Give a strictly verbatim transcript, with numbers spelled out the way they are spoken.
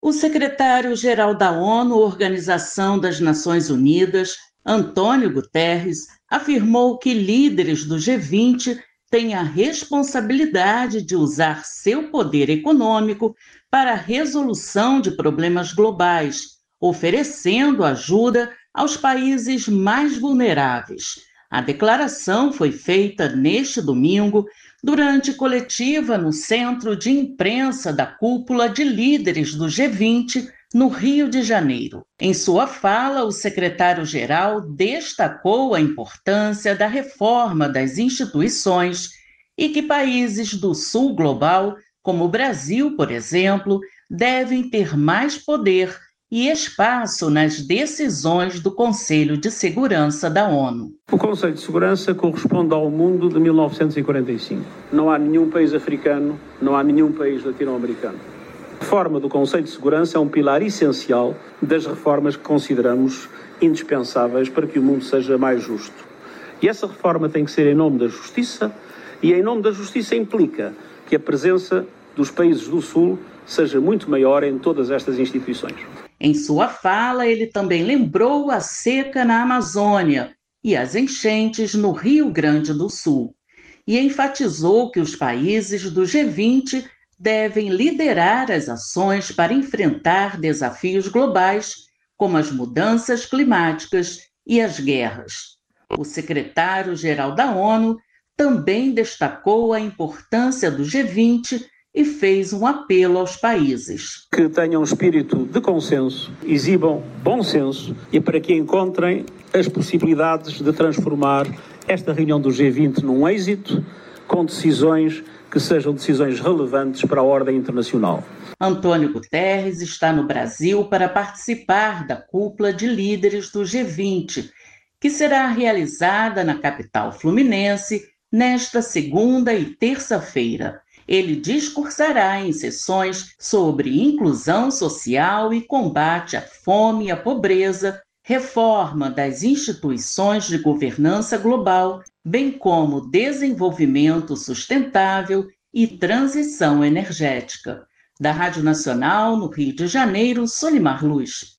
O secretário-geral da ONU, Organização das Nações Unidas, Antônio Guterres, afirmou que líderes do G vinte têm a responsabilidade de usar seu poder econômico para a resolução de problemas globais, oferecendo ajuda aos países mais vulneráveis. A declaração foi feita neste domingo durante coletiva no Centro de Imprensa da Cúpula de Líderes do G vinte, no Rio de Janeiro. Em sua fala, o secretário-geral destacou a importância da reforma das instituições e que países do Sul global, como o Brasil, por exemplo, devem ter mais poder e espaço nas decisões do Conselho de Segurança da ONU. O Conselho de Segurança corresponde ao mundo de mil novecentos e quarenta e cinco. Não há nenhum país africano, não há nenhum país latino-americano. A reforma do Conselho de Segurança é um pilar essencial das reformas que consideramos indispensáveis para que o mundo seja mais justo. E essa reforma tem que ser em nome da justiça, e em nome da justiça implica que a presença dos países do Sul seja muito maior em todas estas instituições. Em sua fala, ele também lembrou a seca na Amazônia e as enchentes no Rio Grande do Sul, e enfatizou que os países do G vinte devem liderar as ações para enfrentar desafios globais, como as mudanças climáticas e as guerras. O secretário-geral da ONU também destacou a importância do G vinte e fez um apelo aos países. Que tenham espírito de consenso, exibam bom senso e para que encontrem as possibilidades de transformar esta reunião do G vinte num êxito, com decisões que sejam decisões relevantes para a ordem internacional. Antônio Guterres está no Brasil para participar da cúpula de líderes do G vinte, que será realizada na capital fluminense nesta segunda e terça-feira. Ele discursará em sessões sobre inclusão social e combate à fome e à pobreza, reforma das instituições de governança global, bem como desenvolvimento sustentável e transição energética. Da Rádio Nacional, no Rio de Janeiro, Solimar Luz.